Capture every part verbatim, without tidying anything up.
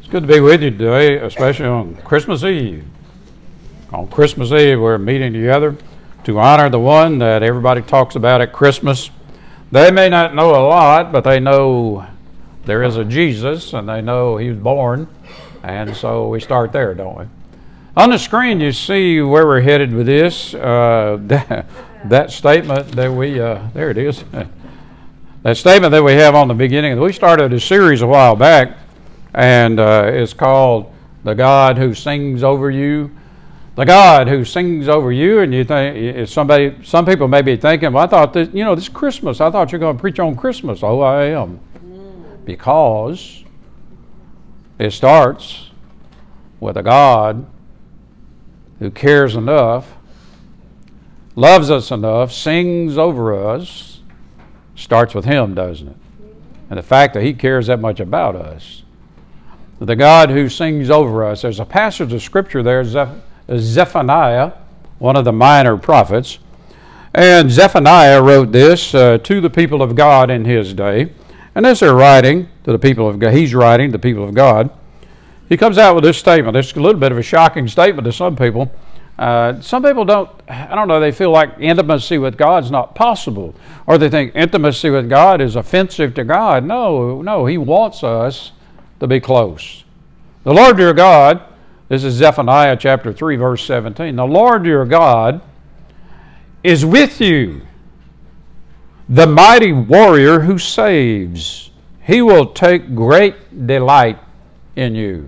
It's good to be with you today, especially on Christmas Eve. On Christmas Eve, we're meeting together to honor the one that everybody talks about at Christmas. They may not know a lot, but they know there is a Jesus, and they know he was born, and so we start there, don't we? On the screen, you see where we're headed with this. Uh, that, that statement that we, uh, there it is. That statement that we have on the beginning. We started a series a while back, and uh, it's called "The God Who Sings Over You." The God who sings over you, and you think somebody, some people may be thinking, "Well, I thought this, you know, this Christmas. I thought you're going to preach on Christmas." Oh, I am, because it starts with a God who cares enough, loves us enough, sings over us. Starts with Him, doesn't it? And the fact that He cares that much about us. The God who sings over us. There's a passage of Scripture there, Zeph- Zephaniah, one of the minor prophets. And Zephaniah wrote this uh, to the people of God in his day. And as they're writing to the people of God, he's writing to the people of God, he comes out with this statement. It's a little bit of a shocking statement to some people. Uh, some people don't, I don't know, they feel like intimacy with God is not possible. Or they think intimacy with God is offensive to God. No, no, He wants us to be close. The Lord your God, this is Zephaniah chapter three, verse seventeen. The Lord your God is with you, the mighty warrior who saves. He will take great delight in you.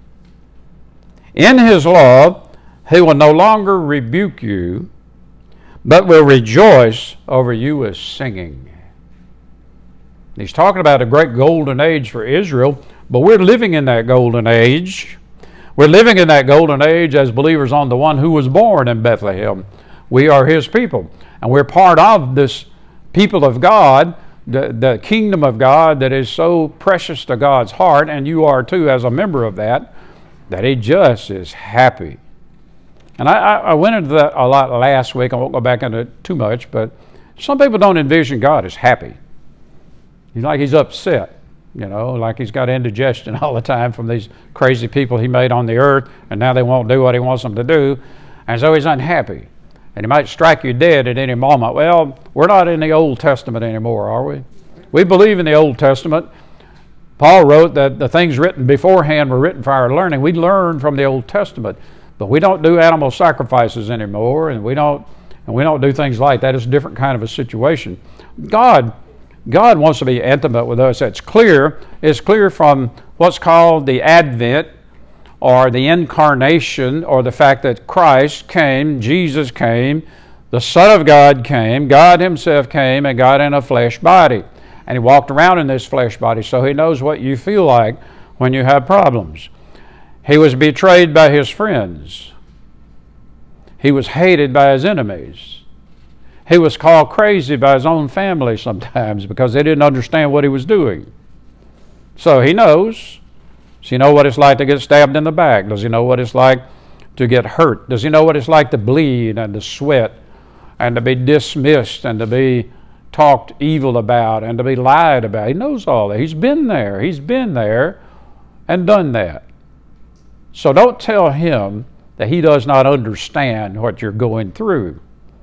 In His love, He will no longer rebuke you, but will rejoice over you with singing. He's talking about a great golden age for Israel, but we're living in that golden age. We're living in that golden age as believers on the one who was born in Bethlehem. We are His people, and we're part of this people of God, the, the kingdom of God that is so precious to God's heart, and you are too as a member of that, that He just is happy. And I, I went into that a lot last week. I won't go back into it too much, but some people don't envision God as happy. He's like He's upset. You know, like He's got indigestion all the time from these crazy people He made on the earth, and now they won't do what He wants them to do, and so He's unhappy. And He might strike you dead at any moment. Well, we're not in the Old Testament anymore, are we? We believe in the Old Testament. Paul wrote that the things written beforehand were written for our learning. We learn from the Old Testament, but we don't do animal sacrifices anymore, and we don't and we don't do things like that. It's a different kind of a situation. God God wants to be intimate with us. It's clear. It's clear from what's called the Advent, or the incarnation, or the fact that Christ came, Jesus came, the Son of God came, God Himself came and got in a flesh body. And He walked around in this flesh body, so He knows what you feel like when you have problems. He was betrayed by His friends. He was hated by His enemies. He was called crazy by His own family sometimes because they didn't understand what He was doing. So He knows. Does He know what it's like to get stabbed in the back? Does He know what it's like to get hurt? Does He know what it's like to bleed and to sweat and to be dismissed and to be talked evil about and to be lied about? He knows all that. He's been there. He's been there and done that. So don't tell Him that He does not understand what you're going through.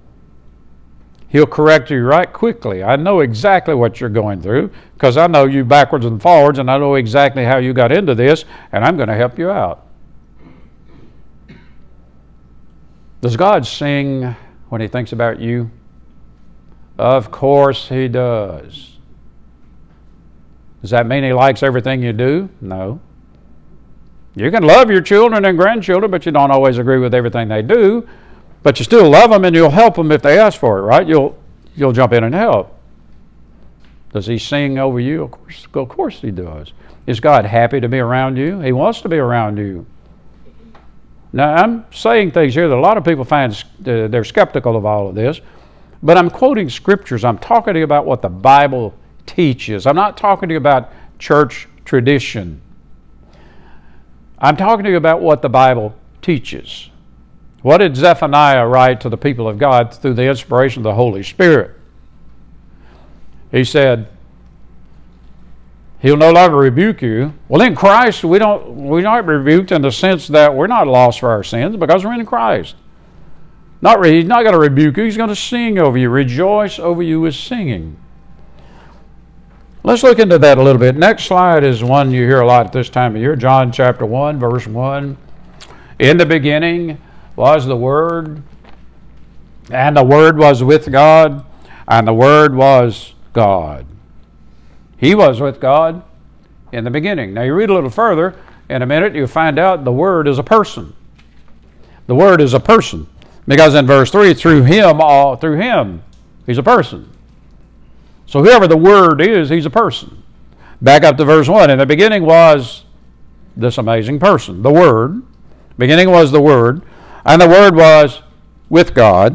He'll correct you right quickly. I know exactly what you're going through because I know you backwards and forwards, and I know exactly how you got into this, and I'm going to help you out. Does God sing when He thinks about you? Of course He does. Does that mean He likes everything you do? No. You can love your children and grandchildren, but you don't always agree with everything they do. But you still love them, and you'll help them if they ask for it, right? You'll you'll jump in and help. Does He sing over you? Of course, of course He does. Is God happy to be around you? He wants to be around you. Now, I'm saying things here that a lot of people find uh, they're skeptical of all of this, but I'm quoting scriptures. I'm talking to you about what the Bible teaches. I'm not talking to you about church tradition. I'm talking to you about what the Bible teaches. What did Zephaniah write to the people of God through the inspiration of the Holy Spirit? He said, He'll no longer rebuke you. Well, in Christ, we don't, we're not rebuked in the sense that we're not lost for our sins because we're in Christ. Not re, he's not going to rebuke you. He's going to sing over you, rejoice over you with singing. Let's look into that a little bit. Next slide is one you hear a lot at this time of year. John chapter one, verse one. In the beginning was the Word, and the Word was with God, and the Word was God. He was with God in the beginning. Now you read a little further, in a minute you'll find out the Word is a person. The Word is a person. Because in verse three, through Him, all through Him, He's a person. So whoever the Word is, He's a person. Back up to verse one. In the beginning was this amazing person, the Word. Beginning was the Word, and the Word was with God,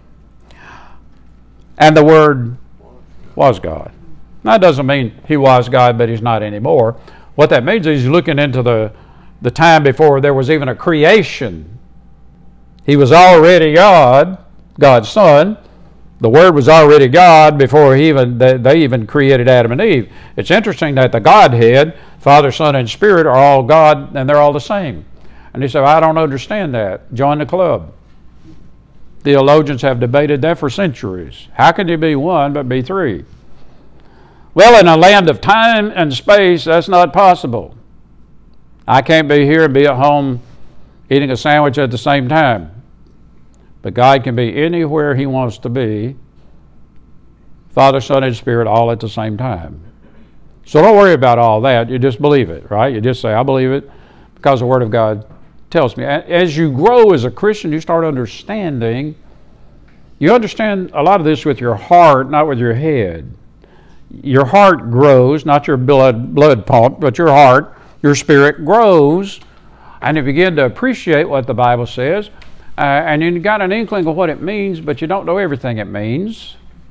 and the Word was God. That doesn't mean He was God, but He's not anymore. What that means is He's looking into the, the time before there was even a creation. He was already God, God's Son. The Word was already God before he even they, they even created Adam and Eve. It's interesting that the Godhead, Father, Son, and Spirit, are all God, and they're all the same. And he said, I don't understand that. Join the club. Theologians have debated that for centuries. How can you be one but be three? Well, in a land of time and space, that's not possible. I can't be here and be at home eating a sandwich at the same time. But God can be anywhere He wants to be, Father, Son, and Spirit all at the same time. So don't worry about all that. You just believe it, right? You just say, I believe it because the Word of God tells me. As you grow as a Christian, you start understanding. You understand a lot of this with your heart, not with your head. Your heart grows, not your blood, blood pump, but your heart, your spirit grows, and you begin to appreciate what the Bible says, uh, and you got an inkling of what it means, but you don't know everything it means.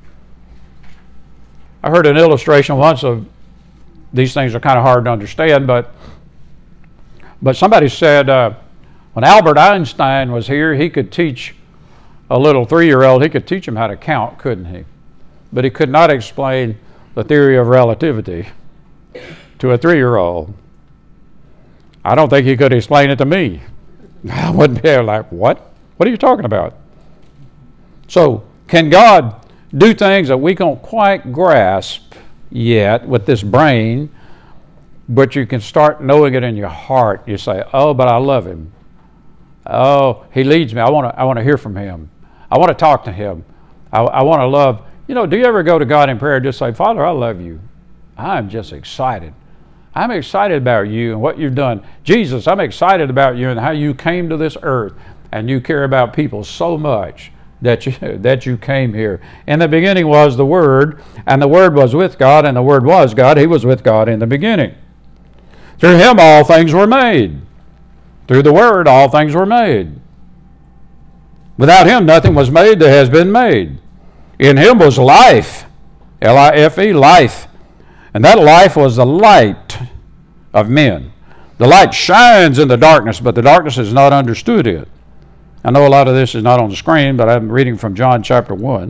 I heard an illustration once of these things are kind of hard to understand, but but somebody said uh, when Albert Einstein was here, he could teach a little three-year-old, he could teach him how to count, couldn't he? But he could not explain the theory of relativity to a three-year-old. I don't think he could explain it to me. I wouldn't be like, what? What are you talking about? So, can God do things that we don't quite grasp yet with this brain, but you can start knowing it in your heart? You say, oh, but I love Him. Oh, He leads me. I want to I want to hear from Him. I want to talk to Him. I, I want to love. You know, do you ever go to God in prayer and just say, Father, I love you. I'm just excited. I'm excited about you and what you've done. Jesus, I'm excited about you and how you came to this earth, and you care about people so much that you, that you came here. In the beginning was the Word, and the Word was with God, and the Word was God. He was with God in the beginning. Through Him all things were made. Through the Word all things were made. Without Him nothing was made that has been made. In Him was life, L I F E, life. And that life was the light of men. The light shines in the darkness, but the darkness has not understood it. I know a lot of this is not on the screen, but I'm reading from John chapter one.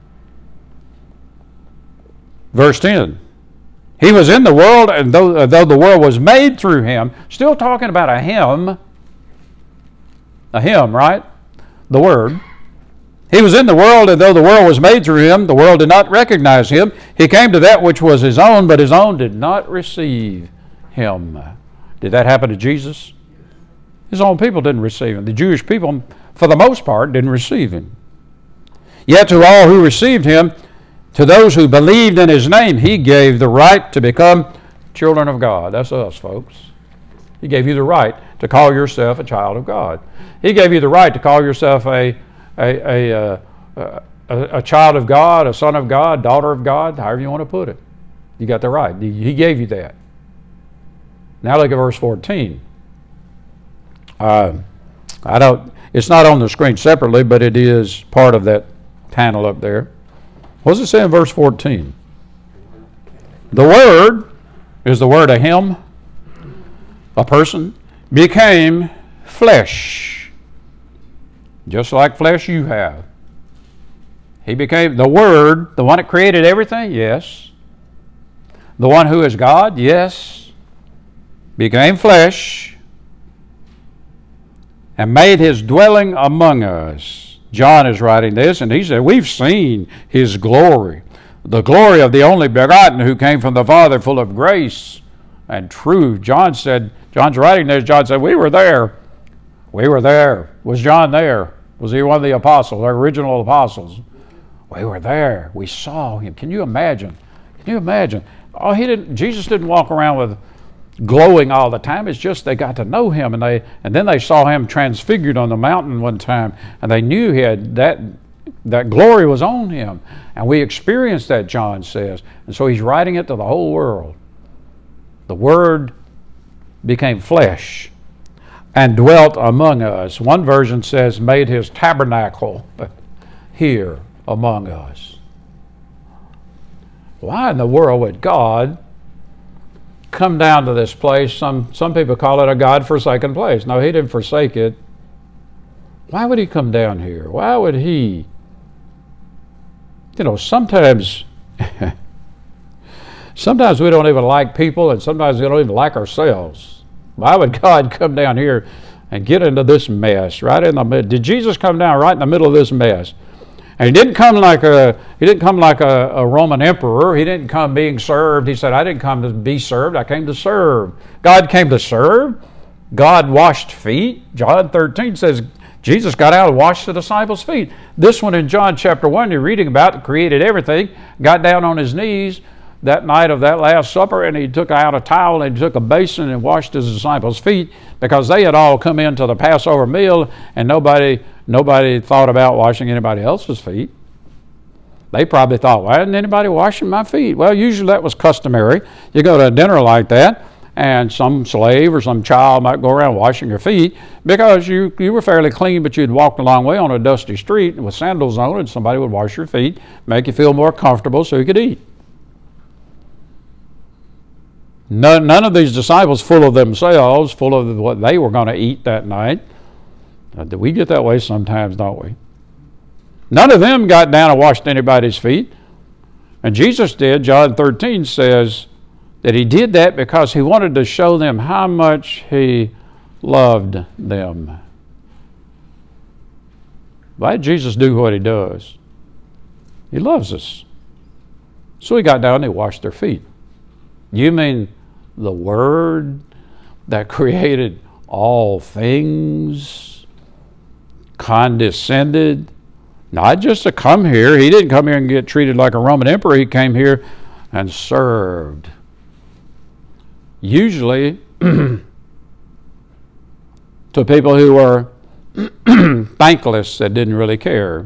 Verse ten. He was in the world, and though, uh, though the world was made through Him, still talking about a Him, a Him, right? The Word. He was in the world, and though the world was made through Him, the world did not recognize Him. He came to that which was His own, but His own did not receive Him. Did that happen to Jesus? His own people didn't receive Him. The Jewish people, for the most part, didn't receive Him. Yet to all who received Him, to those who believed in His name, He gave the right to become children of God. That's us, folks. He gave you the right to call yourself a child of God. He gave you the right to call yourself a A, a, a, a, a child of God, a son of God, daughter of God, however you want to put it. You got the right. He gave you that. Now look at verse fourteen. Uh, I don't. It's not on the screen separately, but it is part of that panel up there. What does it say in verse fourteen? The Word is the word of Him, a person, became flesh. Just like flesh you have. He became the Word, the one that created everything, yes. The one who is God, yes, became flesh and made his dwelling among us. John is writing this, and he said, we've seen his glory, the glory of the only begotten who came from the Father, full of grace and truth. John said, John's writing this, John said, we were there. We were there. Was John there? Was he one of the apostles, the original apostles? We were there. We saw him. Can you imagine? Can you imagine? Oh, he didn't. Jesus didn't walk around with glowing all the time. It's just they got to know him, and they and then they saw him transfigured on the mountain one time, and they knew he had that that glory was on him, and we experienced that. John says, and so he's writing it to the whole world. The Word became flesh and dwelt among us. One version says, made his tabernacle here among us. Why in the world would God come down to this place? Some some people call it a God-forsaken place. No, he didn't forsake it. Why would he come down here? Why would he? You know, sometimes, sometimes we don't even like people, and sometimes we don't even like ourselves. Why would God come down here and get into this mess right in the middle? Did Jesus come down right in the middle of this mess? And he didn't come like a he didn't come like a, a Roman emperor. He didn't come being served. He said, I didn't come to be served. I came to serve. God came to serve. God washed feet. John thirteen says Jesus got out and washed the disciples' feet. This one in John chapter one you're reading about, created everything, got down on his knees that night of that Last Supper, and he took out a towel and he took a basin and washed his disciples' feet, because they had all come into the Passover meal, and nobody nobody thought about washing anybody else's feet. They probably thought, why isn't anybody washing my feet? Well, usually that was customary. You go to a dinner like that, and some slave or some child might go around washing your feet, because you, you were fairly clean, but you'd walked a long way on a dusty street with sandals on, and somebody would wash your feet, make you feel more comfortable so you could eat. None, none of these disciples full of themselves, full of what they were going to eat that night. Uh, we get that way sometimes, don't we? None of them got down and washed anybody's feet. And Jesus did. John thirteen says that he did that because he wanted to show them how much he loved them. Why did Jesus do what he does? He loves us. So he got down and he washed their feet. You mean the Word that created all things condescended, not just to come here. He didn't come here and get treated like a Roman emperor. He came here and served. Usually to people who were thankless, that didn't really care.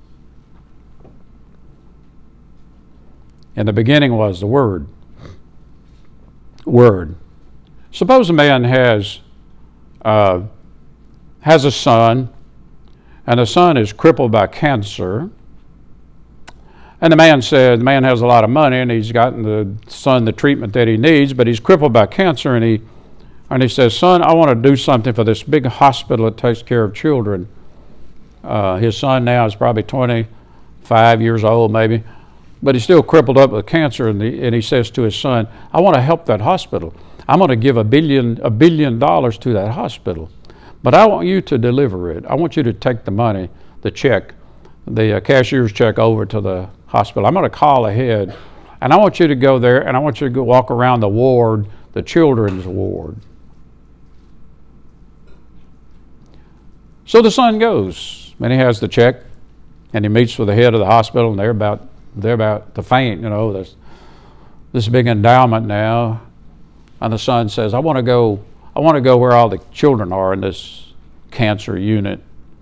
In the beginning was the Word. Word. Suppose a man has uh, has a son, and the son is crippled by cancer, and the man said the man has a lot of money, and he's gotten the son the treatment that he needs, but he's crippled by cancer, and he and he says, son, I want to do something for this big hospital that takes care of children. Uh, his son now is probably twenty-five years old, maybe. But he's still crippled up with cancer, and, the, and he says to his son, I want to help that hospital. I'm going to give a billion a billion dollars to that hospital, but I want you to deliver it. I want you to take the money, the check, the uh, cashier's check over to the hospital. I'm going to call ahead, and I want you to go there, and I want you to go walk around the ward, the children's ward. So the son goes, and he has the check, and he meets with the head of the hospital, and they're about They're about to faint, you know, this, this big endowment now. And the son says, I want to go, I want to go where all the children are in this cancer unit.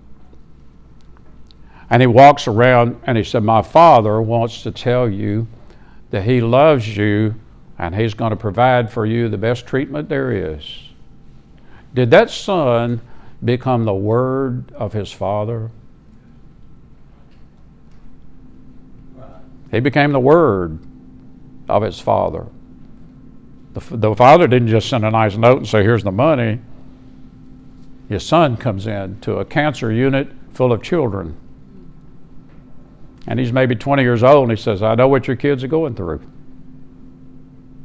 And he walks around and he said, my father wants to tell you that he loves you and he's going to provide for you the best treatment there is. Did that son become the Word of his father? He became the Word of his father. The, the father didn't just send a nice note and say, here's the money. His son comes in to a cancer unit full of children. And he's maybe twenty years old, and he says, I know what your kids are going through.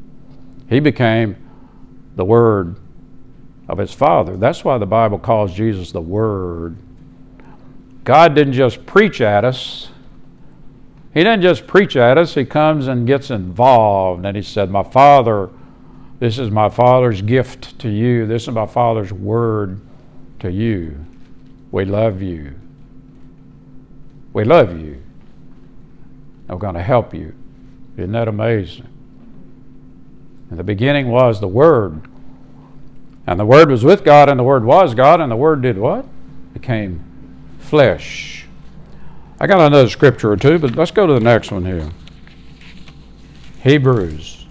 He became the Word of his Father. That's why the Bible calls Jesus the Word. God didn't just preach at us. He didn't just preach at us. He comes and gets involved. And he said, my Father, this is my Father's gift to you. This is my Father's word to you. We love you. We love you. I'm going to help you. Isn't that amazing? In the beginning was the Word. And the Word was with God, and the Word was God, and the Word did what? Became flesh. I got another scripture or two, but let's go to the next one here. Hebrews.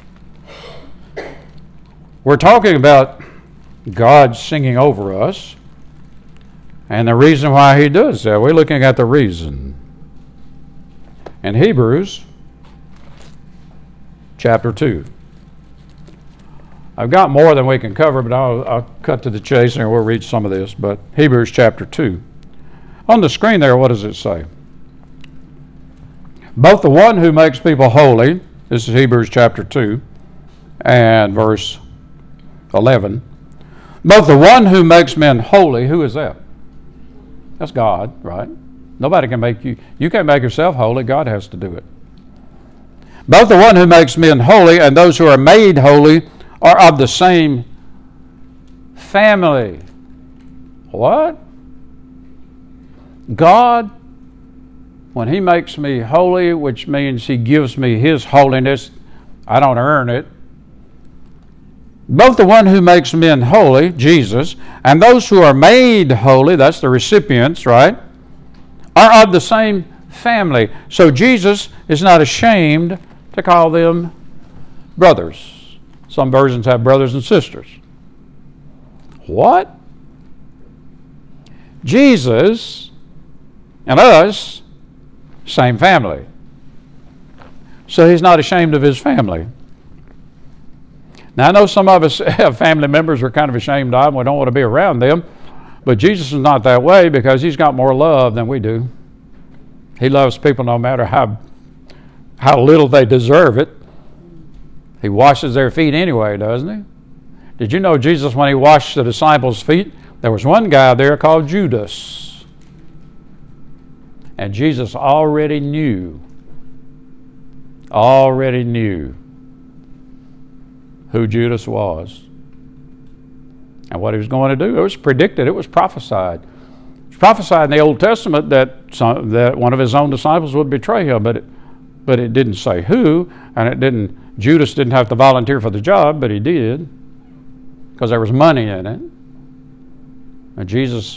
We're talking about God singing over us, and the reason why he does that. We're looking at the reason. In Hebrews chapter two. I've got more than we can cover, but I'll, I'll cut to the chase and we'll read some of this. But Hebrews chapter two. On the screen there, what does it say? Both the one who makes people holy, this is Hebrews chapter two and verse eleven. Both the one who makes men holy, who is that? That's God, right? Nobody can make you, you can't make yourself holy, God has to do it. Both the one who makes men holy and those who are made holy are of the same family. What? God, when he makes me holy, which means he gives me his holiness, I don't earn it. Both the one who makes men holy, Jesus, and those who are made holy, that's the recipients, right, are of the same family. So Jesus is not ashamed to call them brothers. Some versions have brothers and sisters. What? Jesus and us, same family. So he's not ashamed of his family. Now I know some of us have family members we're kind of ashamed of and we don't want to be around them, but Jesus is not that way because he's got more love than we do. He loves people no matter how, how little they deserve it. He washes their feet anyway, doesn't he? Did you know Jesus, when he washed the disciples' feet, there was one guy there called Judas. And Jesus already knew, already knew who Judas was and what he was going to do. It was predicted. It was prophesied. It was prophesied in the Old Testament that some, that one of his own disciples would betray him, but it, but it didn't say who, and it didn't. Judas didn't have to volunteer for the job, but he did because there was money in it. And Jesus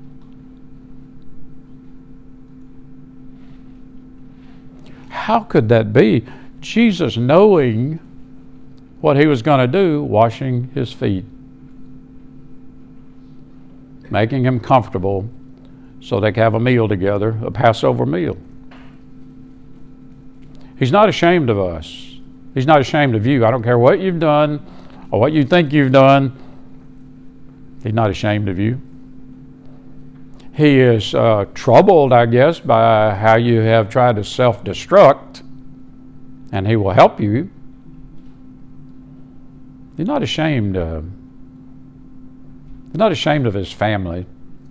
how could that be? Jesus knowing what he was going to do, washing his feet, making him comfortable so they could have a meal together, a Passover meal. He's not ashamed of us. He's not ashamed of you. I don't care what you've done or what you think you've done. He's not ashamed of you. He is uh, troubled, I guess, by how you have tried to self-destruct, and he will help you. He's not ashamed of, he's not ashamed of his family.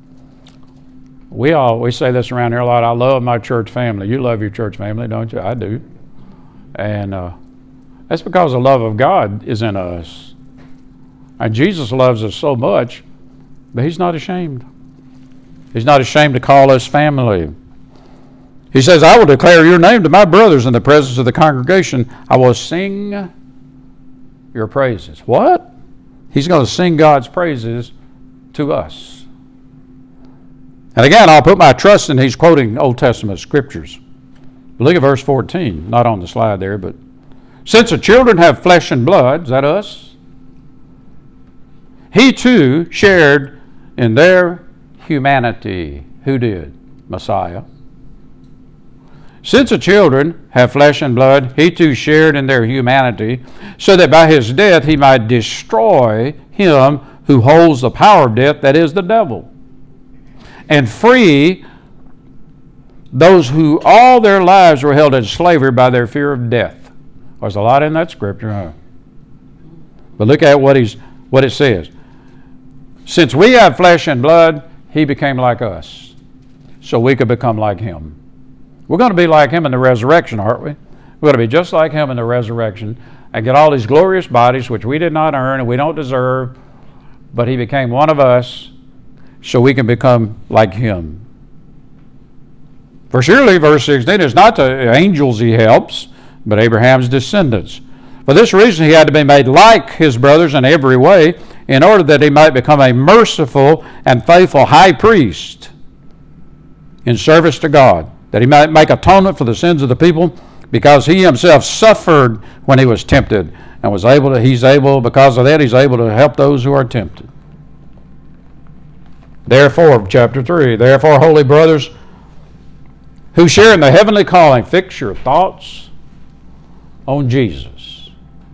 We all we say this around here a lot. I love my church family. You love your church family, don't you? I do. And uh, that's because the love of God is in us. And Jesus loves us so much, but he's not ashamed. He's not ashamed to call us family. He says, I will declare your name to my brothers in the presence of the congregation. I will sing your praises. What? He's going to sing God's praises to us. And again, I'll put my trust in, he's quoting Old Testament scriptures. Look at verse fourteen, not on the slide there, but since the children have flesh and blood, is that us? He too shared in their humanity. Who did? Messiah. Since the children have flesh and blood, he too shared in their humanity, so that by his death he might destroy him who holds the power of death, that is the devil, and free those who all their lives were held in slavery by their fear of death. There's a lot in that scripture, huh? But look at what he's what it says. Since we have flesh and blood, he became like us, so we could become like him. We're going to be like him in the resurrection, aren't we? We're going to be just like him in the resurrection and get all these glorious bodies which we did not earn and we don't deserve, but he became one of us so we can become like him. For surely, verse sixteen, it's not the angels he helps, but Abraham's descendants. For this reason he had to be made like his brothers in every way, in order that he might become a merciful and faithful high priest in service to God, that he might make atonement for the sins of the people, because he himself suffered when he was tempted, and was able to, he's able, because of that, he's able to help those who are tempted. Therefore, chapter three, therefore, holy brothers, who share in the heavenly calling, fix your thoughts on Jesus.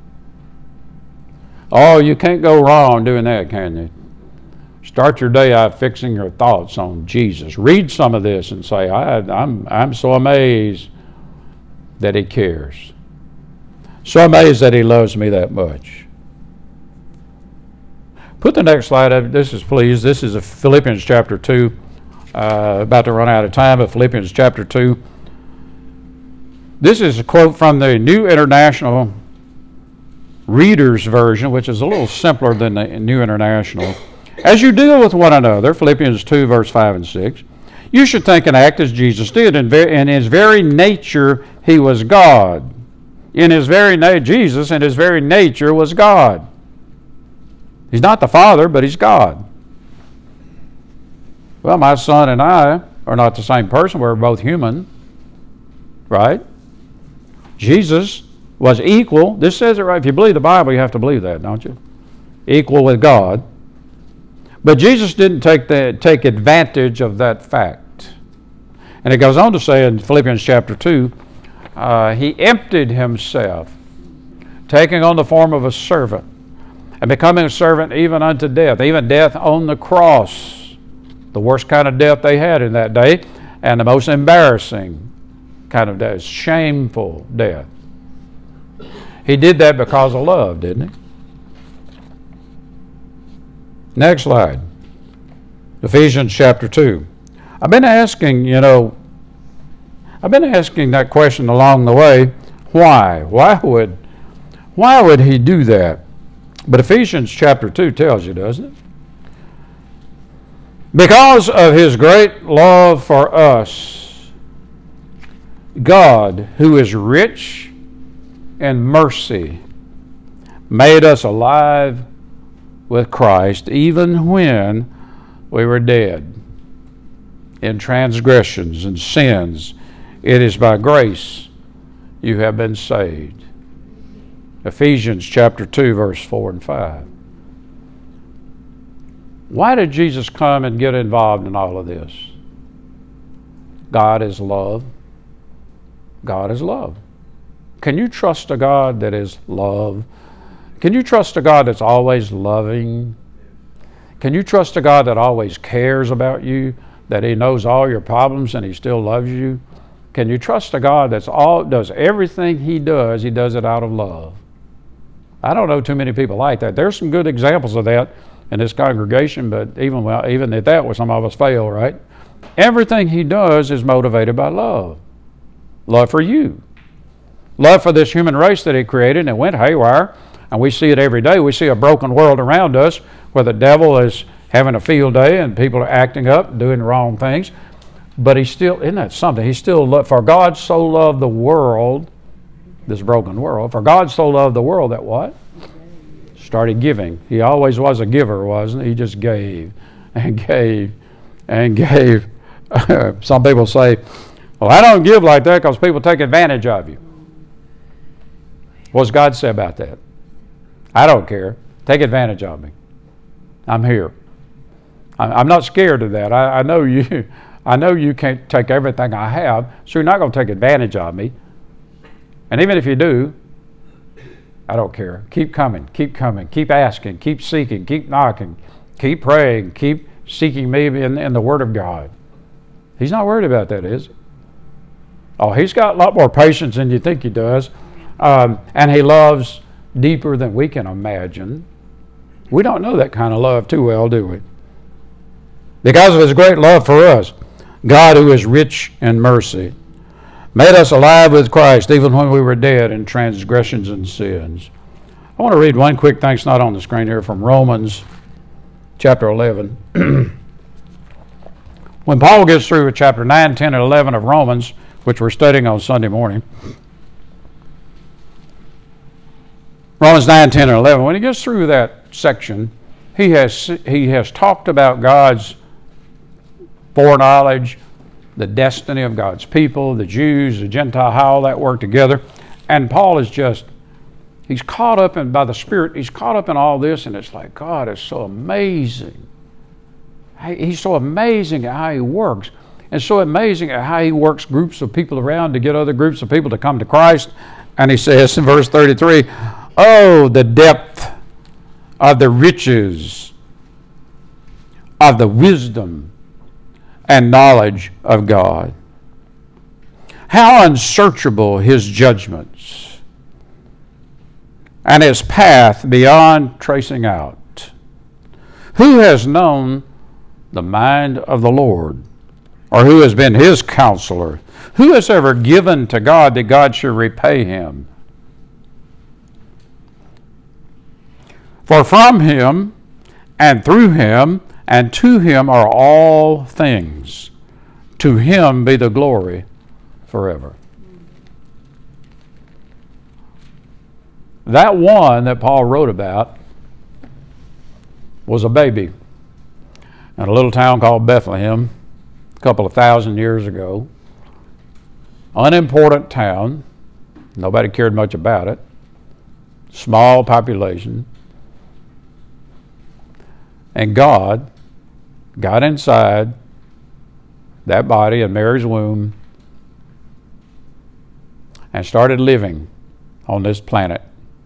Oh, you can't go wrong doing that, can you? Start your day out fixing your thoughts on Jesus. Read some of this and say, I, I'm, I'm so amazed that he cares. So amazed that he loves me that much. Put the next slide up. This is, please, this is a Philippians chapter two. Uh, about to run out of time, but Philippians chapter two. This is a quote from the New International Reader's Version, which is a little simpler than the New International. As you deal with one another, Philippians two, verse five and six, you should think and act as Jesus did. In, ver- in his very nature, he was God. In his very nature, Jesus, in his very nature, was God. He's not the Father, but he's God. Well, my son and I are not the same person. We're both human, right? Jesus was equal. This says it right. If you believe the Bible, you have to believe that, don't you? Equal with God. But Jesus didn't take the, take advantage of that fact. And it goes on to say in Philippians chapter two, uh, he emptied himself, taking on the form of a servant, and becoming a servant even unto death, even death on the cross. The worst kind of death they had in that day, and the most embarrassing kind of death, shameful death. He did that because of love, didn't he? Next slide. Ephesians chapter two. I've been asking, you know, I've been asking that question along the way, why? Why would, why would he do that? But Ephesians chapter two tells you, doesn't it? Because of his great love for us, God, who is rich in mercy, made us alive with Christ even when we were dead in transgressions and sins. It is by grace you have been saved. Ephesians chapter two, verse four and five. Why did Jesus come and get involved in all of this? God is love. God is love. Can you trust a God that is love? Can you trust a God that's always loving? Can you trust a God that always cares about you, that he knows all your problems and he still loves you? Can you trust a God that's all does everything he does, he does it out of love? I don't know too many people like that. There's some good examples of that in this congregation, but even well, even at that, where some of us fail, right? Everything he does is motivated by love. Love for you. Love for this human race that he created, and it went haywire, and we see it every day. We see a broken world around us where the devil is having a field day and people are acting up, doing wrong things. But he still, isn't that something? He still loved, for God so loved the world, this broken world, for God so loved the world that what? Started giving. He always was a giver, wasn't he? He just gave and gave and gave. Some people say, well, I don't give like that because people take advantage of you. What's God say about that? I don't care. Take advantage of me. I'm here. I'm not scared of that. I, I know you. I know you can't take everything I have, so you're not going to take advantage of me. And even if you do, I don't care. Keep coming, keep coming, keep asking, keep seeking, keep knocking, keep praying, keep seeking me in, in the Word of God. He's not worried about that, is he? Oh, he's got a lot more patience than you think he does. Um, and he loves deeper than we can imagine. We don't know that kind of love too well, do we? Because of his great love for us, God, who is rich in mercy, made us alive with Christ even when we were dead in transgressions and sins. I want to read one quick thing, it's not on the screen here, from Romans chapter eleven. When Paul gets through with chapter nine, ten, and eleven of Romans, which we're studying on Sunday morning, Romans nine, ten, and eleven, when he gets through that section, he has he has talked about God's foreknowledge, the destiny of God's people, the Jews, the Gentiles, how all that worked together. And Paul is just, he's caught up in, by the Spirit, he's caught up in all this, and it's like, God is so amazing. He's so amazing at how he works. And so amazing at how he works groups of people around to get other groups of people to come to Christ. And he says in verse thirty-three, oh, the depth of the riches of the wisdom and knowledge of God. How unsearchable his judgments, and his path beyond tracing out. Who has known the mind of the Lord, or who has been his counselor? Who has ever given to God that God should repay him? For from him, and through him, and to him are all things. To him be the glory forever. That one that Paul wrote about was a baby in a little town called Bethlehem a couple of thousand years ago. Unimportant town. Nobody cared much about it. Small population. And God got inside that body in Mary's womb and started living on this planet.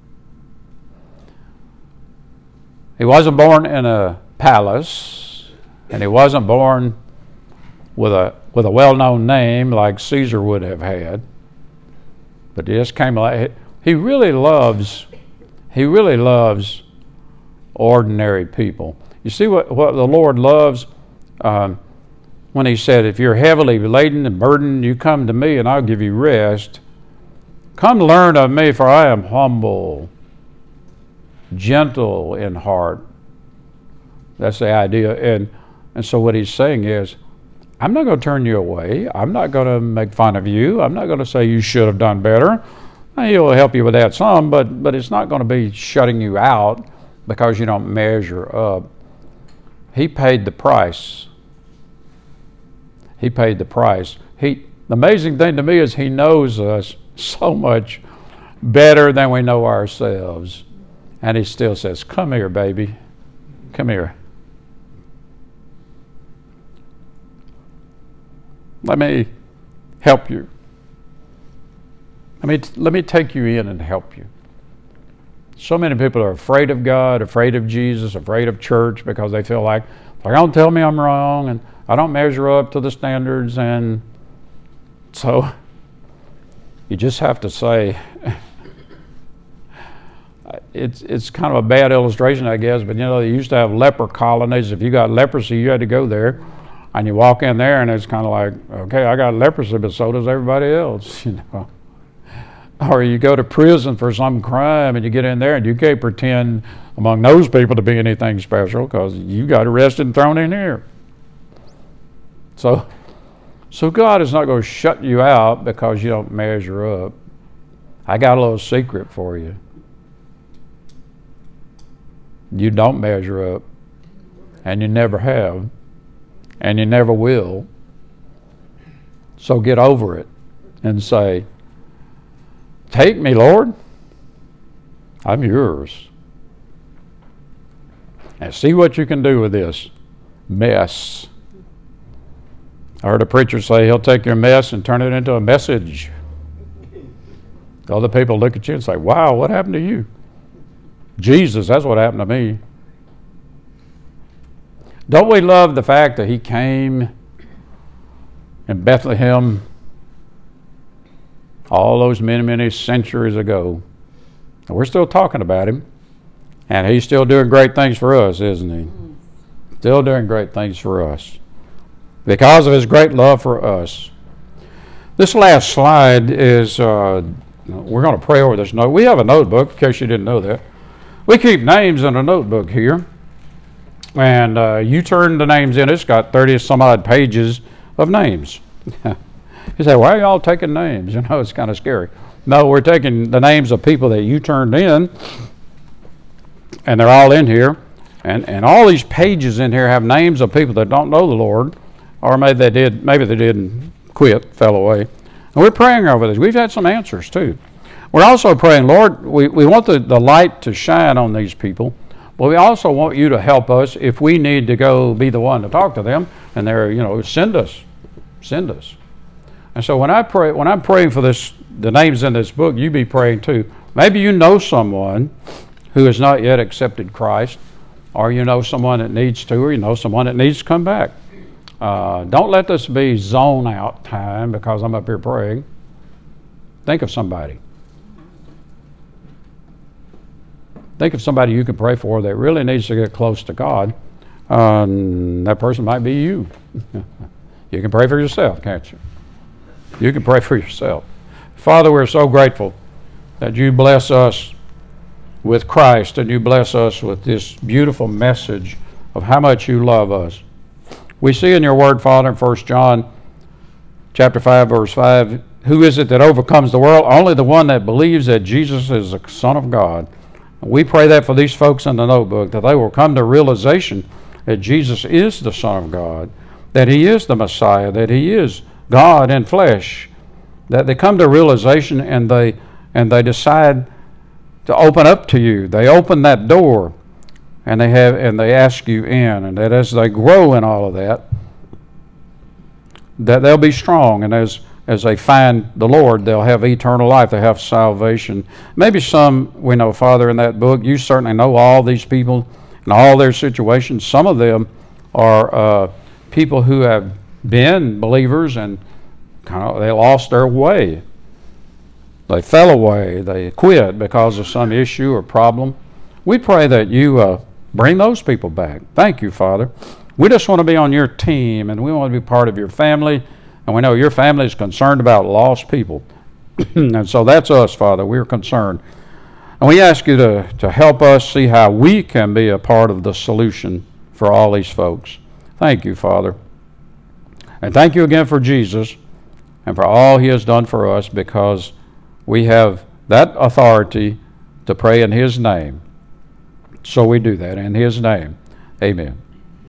He wasn't born in a palace, and he wasn't born with a with a well-known name like Caesar would have had. But he just came like he really loves he really loves ordinary people. You see what, what the Lord loves um, when he said, if you're heavily laden and burdened, you come to me and I'll give you rest. Come learn of me, for I am humble, gentle in heart. That's the idea. And, and so what he's saying is, I'm not going to turn you away. I'm not going to make fun of you. I'm not going to say you should have done better. He'll help you with that some, but, but it's not going to be shutting you out because you don't measure up. He paid the price. He paid the price. He, the amazing thing to me is he knows us so much better than we know ourselves. And he still says, come here, baby. Come here. Let me help you. Let me, let me take you in and help you. So many people are afraid of God, afraid of Jesus, afraid of church because they feel like, like don't tell me I'm wrong and I don't measure up to the standards. And so you just have to say, it's it's kind of a bad illustration, I guess, but you know, they used to have leper colonies. If you got leprosy, you had to go there. And you walk in there and it's kind of like, okay, I got leprosy, but so does everybody else, you know. Or you go to prison for some crime and you get in there and you can't pretend among those people to be anything special because you got arrested and thrown in here. So, so God is not going to shut you out because you don't measure up. I got a little secret for you. You don't measure up, and you never have, and you never will. So get over it and say, take me, Lord. I'm yours. And see what you can do with this mess. I heard a preacher say he'll take your mess and turn it into a message. Other people look at you and say, wow, what happened to you? Jesus, that's what happened to me. Don't we love the fact that he came in Bethlehem all those many, many centuries ago We're still talking about him, and he's still doing great things for us, isn't he? Still doing great things for us because of his great love for us. This last slide is, uh, we're going to pray over this note. We have a notebook, in case you didn't know that. We keep names in a notebook here, and uh, you turn the names in. It's got thirty some odd pages of names. You say, why are y'all taking names? You know, it's kind of scary. No, we're taking the names of people that you turned in, and they're all in here. And and all these pages in here have names of people that don't know the Lord, or maybe they did, maybe they didn't quit, fell away. And we're praying over this. We've had some answers too. We're also praying, Lord, we, we want the, the light to shine on these people, but we also want you to help us if we need to go be the one to talk to them, and they're, you know, send us, send us. And so when I pray, when I'm praying for this, the names in this book, you be praying too. Maybe you know someone who has not yet accepted Christ, or you know someone that needs to, or you know someone that needs to come back. Uh, don't let this be zone out time because I'm up here praying. Think of somebody. Think of somebody you can pray for that really needs to get close to God. Um, that person might be you. You can pray for yourself, can't you? You can pray for yourself. Father, we're so grateful that you bless us with Christ, and you bless us with this beautiful message of how much you love us. We see in your word, Father, in First John chapter five, verse five, who is it that overcomes the world? Only the one that believes that Jesus is the Son of God. We pray that for these folks in the notebook, that they will come to realization that Jesus is the Son of God, that he is the Messiah, that he is God in flesh, that they come to realization and they and they decide to open up to you. They open that door, and they have and they ask you in, and that as they grow in all of that, that they'll be strong, and as as they find the Lord, they'll have eternal life. They have salvation. Maybe some, we know, Father, in that book, you certainly know all these people and all their situations. Some of them are uh, people who have been believers and kind of they lost their way. They fell away. They quit because of some issue or problem. We pray that you uh, bring those people back. Thank you, Father. We just want to be on your team, and we want to be part of your family. And we know your family is concerned about lost people. And so that's us, Father. We're concerned. And we ask you to, to help us see how we can be a part of the solution for all these folks. Thank you, Father. And thank you again for Jesus and for all he has done for us, because we have that authority to pray in his name. So we do that in his name. Amen.